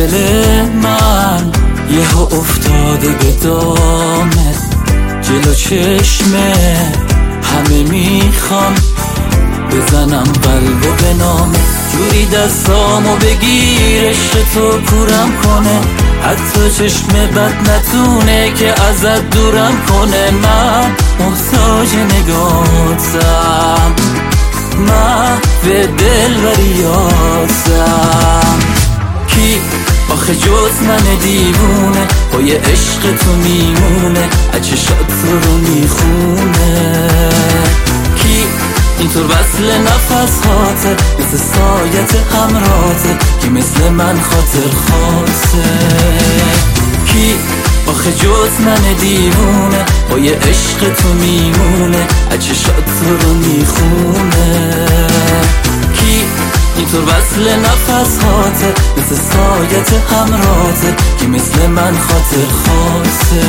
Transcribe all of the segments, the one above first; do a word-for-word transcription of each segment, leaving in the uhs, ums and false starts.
دل من یهو افتاده به دامت، جلو چشمه همه میخوام بزنم قلبو به نامه، جوری دستامو بگیر عشق تو کورم کنه، حتی چشم بد نتونه که ازت دورم کنه. من محتاج نگاهتم، محو دلبریاتم، کی آخه جز من دیوونه با یه عشق تو میمونه، چشات تو رو میخونه، کی اینطور وصل نفس هاته مثل سایت همراته که مثل من خاطر خاصه، کی آخه جز من دیوونه با یه عشق تو میمونه، چشات تو رو میخونه، کی اینطور وصل نفس هاته مثل سایت همراته که مثل من خاطر خاصه.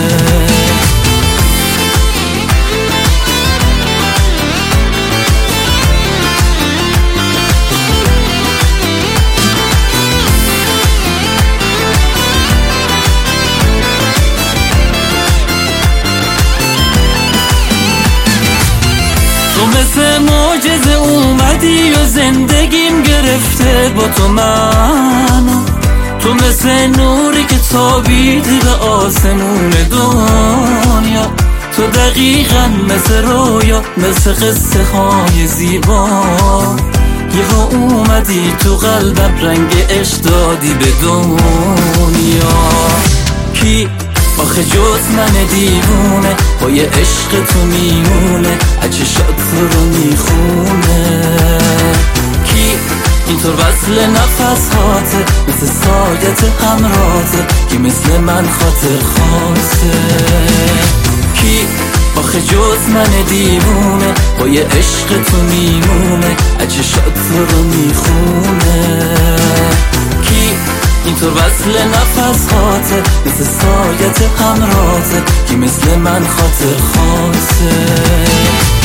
تو مثل معجزه اومدی و زندگیم گرفته با تو منو، تو مثل نوری که تابیدی به آسمون دنیا، تو دقیقا مثل رویا، مثل قصه های زیبا، یهو اومدی تو قلبم رنگ عشق دادی به دنیا، کی آخه جز من دیوونه با یه عشق تو میمونه، چشات تو رو میخونه، کی اینطور وصل نفس هاته مثل سایت همراته که مثل من خاطر خاصه، کی آخه جز من دیوونه با یه عشق تو میمونه، چشات تو رو میخونه، کی اینطور وصل نفس هاته مثل سایت همراته که مثل من خاطر خاصه.